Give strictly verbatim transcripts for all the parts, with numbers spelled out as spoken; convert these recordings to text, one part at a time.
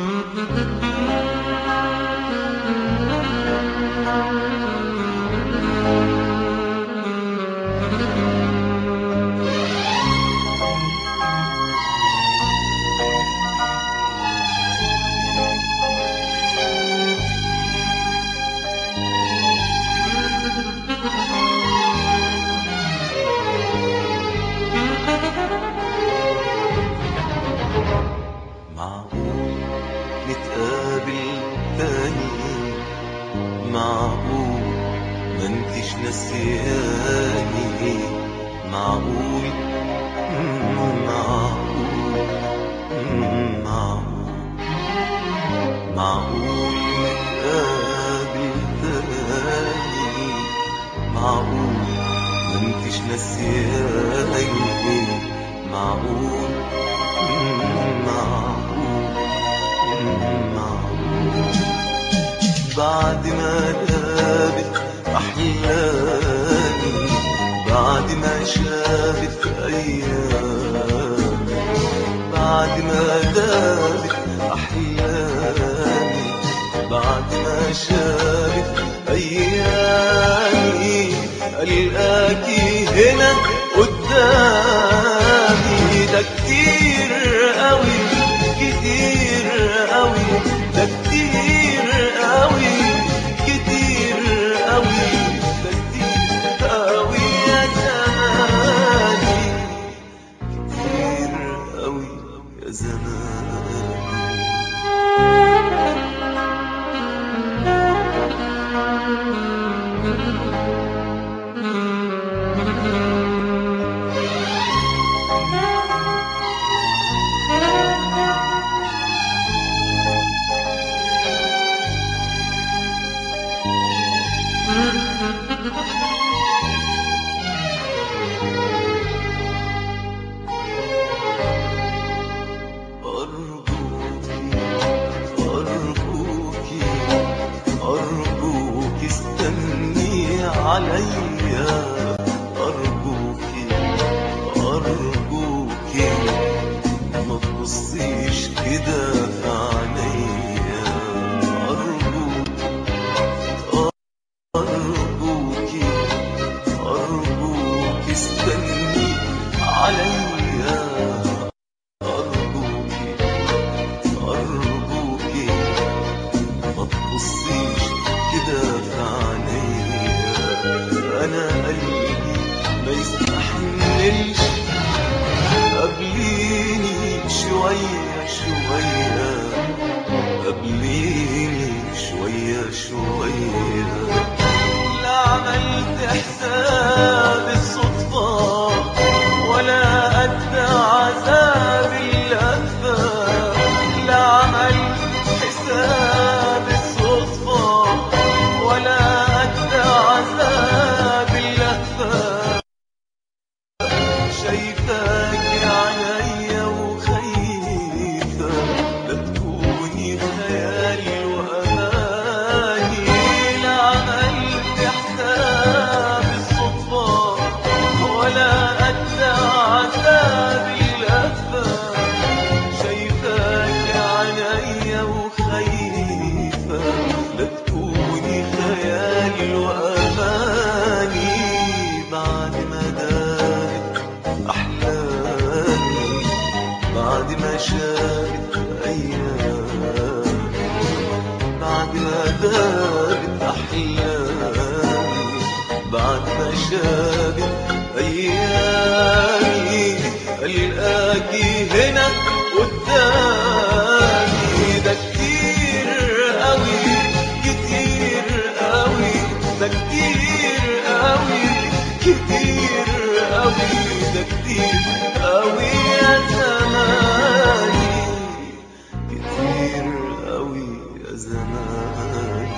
معقول نتقابل تاني؟ معقول ما انتش نسياني؟ معقول معقول معقول معقول نتقابل تاني؟ معقول ما انتش نسياني؟ معقول معقول معقول بعد ما دابت أحلامي، بعد ما شابت أيامي، بعد ما دابت أحلامي، بعد ما شابت أيامي، ألقاكي هنا قدامي. ده كتير قوي كتير قوي، ده كتير قوي كتير قوي، ده كتير قوي يا زماني، كتير قوي يا زماني. أرجوكي أرجوكي أرجوكي استني عليا، أرجوكي أرجوكي ما تبصيش كده في عينيا، أرجوكي أرجوكي أرجوكي استني عليا، أرجوكي أرجوكي ما تبصيش كده في عينيا. أنا قلبي ما يستحملش، قبليني شوية شوية، قبليني شوية شوية. لا عملت حساب الصدفة ولا قد عذاب اللهفة، لا عملت حساب الصدفة ولا قد عذاب اللهفة. شايفاك عينيا وخايفة لا تكوني خيالي وأماني، لا عملت حساب الصدفة ولا قد عذاب اللهفة. شايفاك عينيا وخايفة لا تكوني خيالي وأماني، بعد ما دارت أحلامي، بعد ما شابت أيامي، بعد ما دارت أحلامي، بعد ما شابت أيامي، ألقاكي هنا قدامي. ده كتير قوي كتير قوي، ده كتير قوي كتير قوي، ده كتير قوي يا زماني، كتير قوي يا زماني.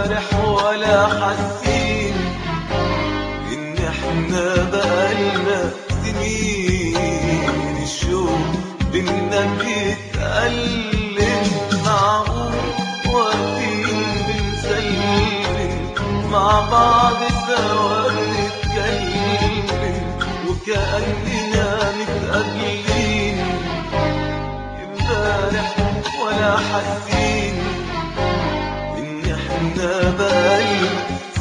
امبارح ولا حاسين ان احنا بقالنا سنين الشوق بينا بيتألم معقول واقفين بنسلم مع بعض سوا بنتكلم وكأننا متقابلين امبارح ولا حاسين ان احنا بقالنا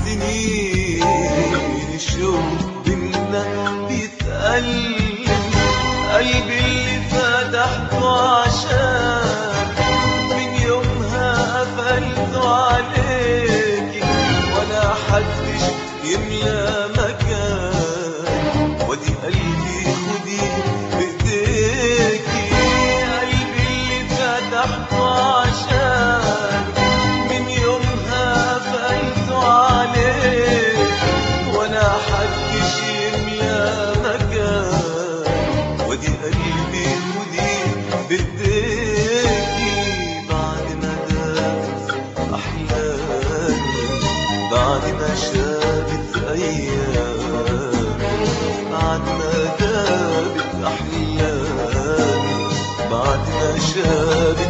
سنين الشوق بينا بيتألم قلبي اللي فتحته عشان من يومها قفلته عليكي ولا حدش يملى مكان ودي قلبي خدي بايديكي قلبي اللي فتحته عشان من يومها قفلته عليكي ولا حدش يملى مكان ودي قلبي ودي بديكي بعد ما دامت أحلامي بعد ما شابت أيامي بعد ما دامت أحلامي بعد ما شابت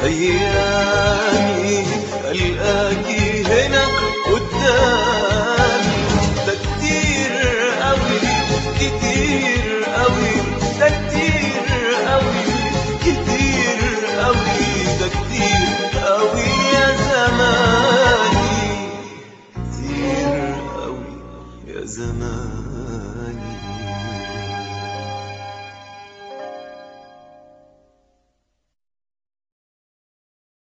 أيامي ألقاكي هنا قدامي ده كتير قوي كتير قوي ده كتير قوي كتير قوي ده كتير قوي يا زماني كتير قوي يا زماني